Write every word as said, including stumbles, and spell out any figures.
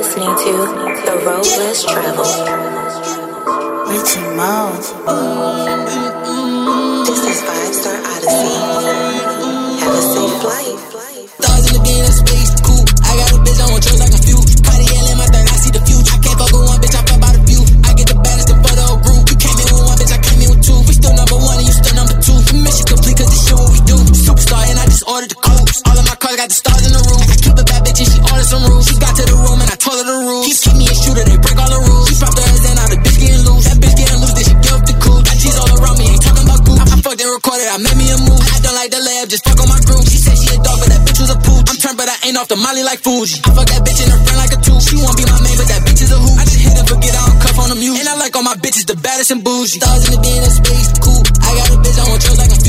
listening to The Road Less Traveled. Richie Mo. This is Five Star Odyssey. Have a safe flight. Stars in the being in space, cool. I got a bitch, I want yours like a few. Cartier in my third, I see the future. I can't fuck with one bitch, I fuck by the few. I get the baddest and for the whole group. You came in with one bitch, I came in with two. We still number one and you still number two. Mission complete cause this shit what we do. Superstar and I just ordered the coupe. All of my cars got the stars in the room. I keep a bad bitch and she ordered some rules. She got to the room and I told her the rules. Keep, keep me a shooter, they break all the rules. She popped her ass and now the bitch getting loose. That bitch getting loose, then she give up the cool. Got G's all around me, ain't talking about goop. I, I fucked and recorded, I made me a move. I don't like the layup, just fuck on my groove. She said she a dog, but that bitch was a pooch. I'm turned, but I ain't off the molly like Fuji. I fuck that bitch and her friend like a two. She won't be my main, but that bitch is a hoop. I just hit and forget I don't cuff on the mute. And I like all my bitches, the baddest and bougie. Stars in the being in space, cool. I got a bitch, I want yours like a